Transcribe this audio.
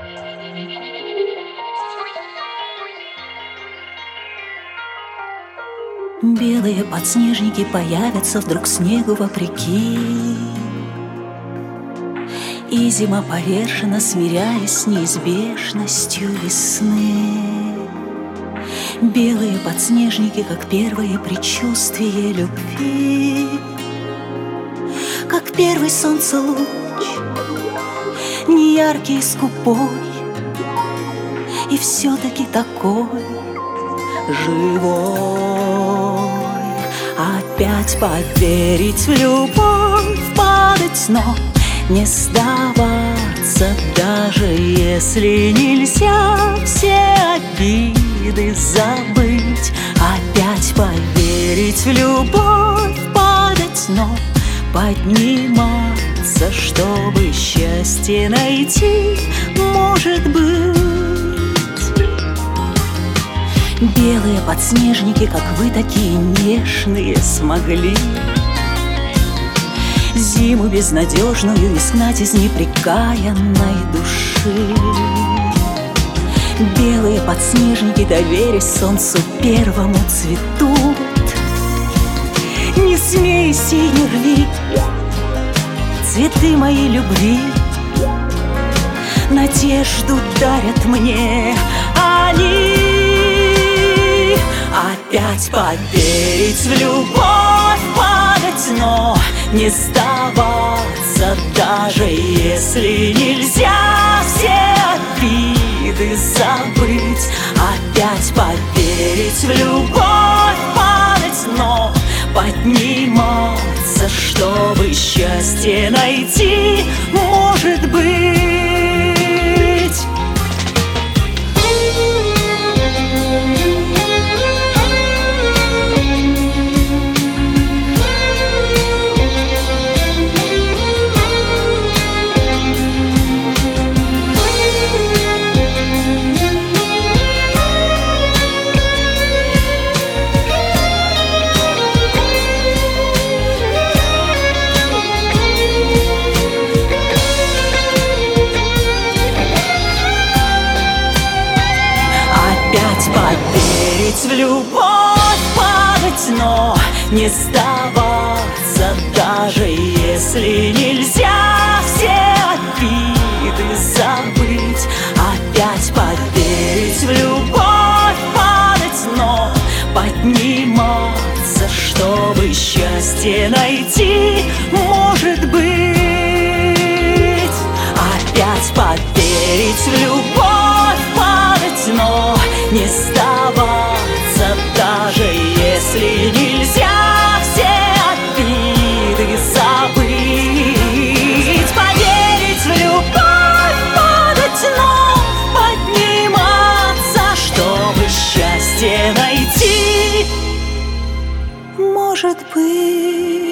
Белые подснежники появятся вдруг снегу вопреки, и зима повержена, смиряясь с неизбежностью весны. Белые подснежники, как первое предчувствие любви, как первый солнца луч, не яркий и скупой, и все-таки такой живой. Опять поверить в любовь, падать, но не сдаваться, даже если нельзя все обиды забыть. Опять поверить в любовь, падать, но подниматься, чтобы счастье найти, может быть. Белые подснежники, как вы такие нежные, смогли зиму безнадежную изгнать из непрекаянной души. Белые подснежники, доверясь солнцу первому, цветут. Не смейся и не рви цветы моей любви, надежду дарят мне они. Опять поверить в любовь, падать, но не сдаваться, даже если нельзя все обиды забыть. Опять поверить в любовь, падать, но подниматься, чтобы счастье найти, может быть. Опять поверить в любовь, падать, но не сдаваться, даже если нельзя все обиды забыть. Опять поверить в любовь, падать, но подниматься, чтобы счастье найти, может быть. Опять поверить в любовь, падать, но не сдаваться, даже если нельзя все обиды забыть. Поверить в любовь, падать, но подниматься, чтобы счастье найти, может быть.